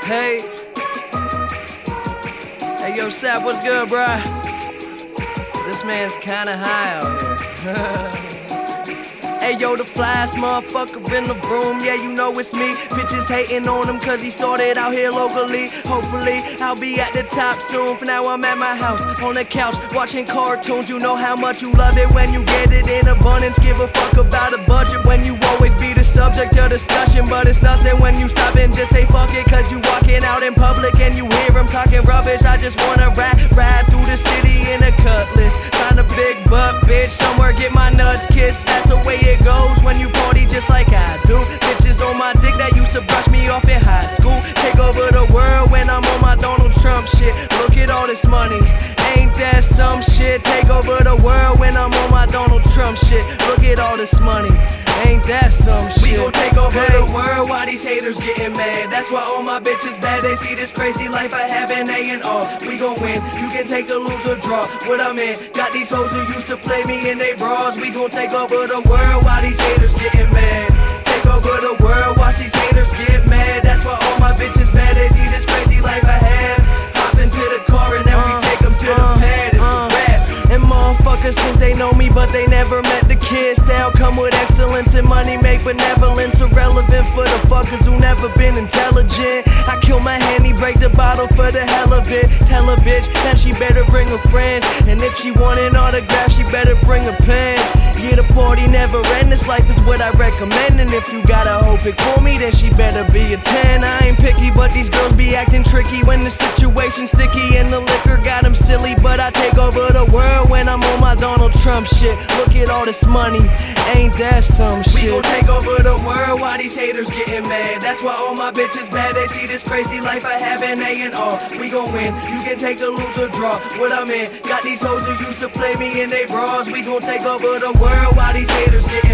Hey. Hey, yo, Sap, what's good, bruh? This man's kinda high out here. Hey yo, the flyest motherfucker in the room, yeah, you know it's me. Bitches hating on him cause he started out here locally. Hopefully, I'll be at the top soon. For now, I'm at my house, on the couch, watching cartoons. You know how much you love it when you get it in abundance. Give a fuck about a budget when you always be the subject of discussion. But it's nothing when you stop and just say fuck it, cause you walking out in public and you hear him talking rubbish. I just wanna ride through the city in a cutlass. Find a big butt bitch, somewhere get my nuts kissed. That's the way it goes when you party just like I do. Bitches on my dick that used to brush me off in high school. Take over the world when I'm on my Donald Trump shit. Look at all this money, ain't that some shit? Take over the world when I'm on my Donald Trump shit. Look at all this money, ain't that some shit? We gon' take over the world while these haters getting mad. That's why all my bitches bad. They see this crazy life I have in A&R. We gon' win, you can take the lose or draw. What I'm in, got these hoes who used to play me in they bras. We gon' take over the world while these haters getting mad. Take over the world, watch these haters get mad. That's why all my bitches bad. They see this crazy life I have. Hop into the car and then we take them to the pad. It's a rap. And motherfuckers think they know me, but they never met the kid. Style come with excellence and money make benevolence irrelevant for the fuckers who never been intelligent. I kill my handy, break the bottle for the hell of it. Tell a bitch that she better bring a friend, and if she want an autograph, she better bring a pen. Yeah, the party never end, this life is what I recommend. And if you got a whole pick for me, then she better be a 10. I ain't picky, but these girls be acting tricky when the situation's sticky and the liquor got them silly. But I take over the world when I'm on my Donald Trump shit. Look at all this money, ain't that some shit? We gon' take over the world while these haters getting mad. That's why all my bitches bad. They see this crazy life I have in A&R. We gon' win, you can take the lose or draw. What I'm in, got these hoes who used to play me in they bras. We gon' take over the world while these haters getting